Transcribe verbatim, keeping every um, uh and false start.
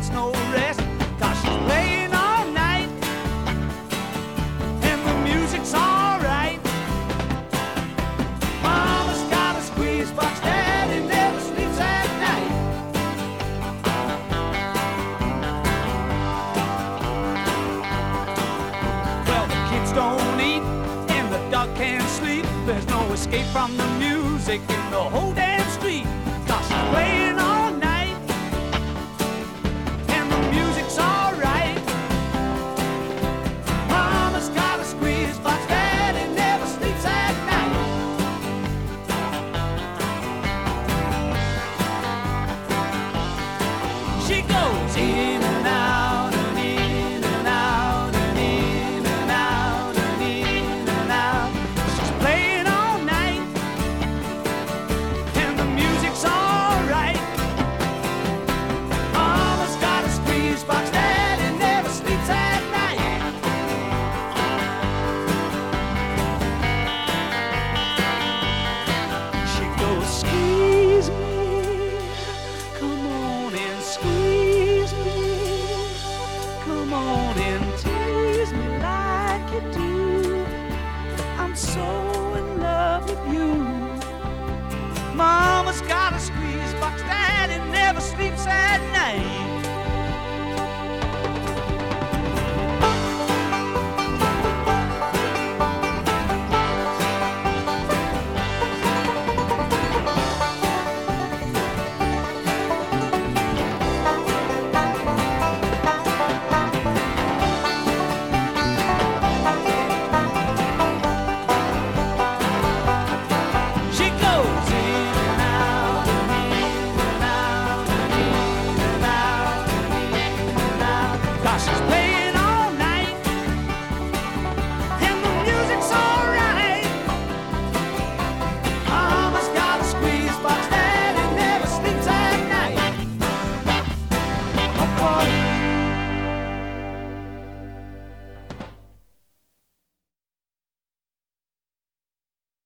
gets no rest, 'cause she's playing all night, and the music's alright. Mama's got a squeeze box, Daddy never sleeps at night. Well, the kids don't eat, and the dog can't sleep. There's no escape from the music in the whole damn street, 'cause she's playing all night, and the music's alright. Mama's got a squeeze box, Daddy never sleeps at night. She goes in and out and in and out and in and out and in and out. She's playing all night, and the music's alright. Mama's got a squeeze box, Daddy never sleeps at night. She goes, squeeze me, come on and squeeze me, come on and tease me like you do. I'm so in love with you. Mama's got a squeeze box, Daddy never sleeps at night.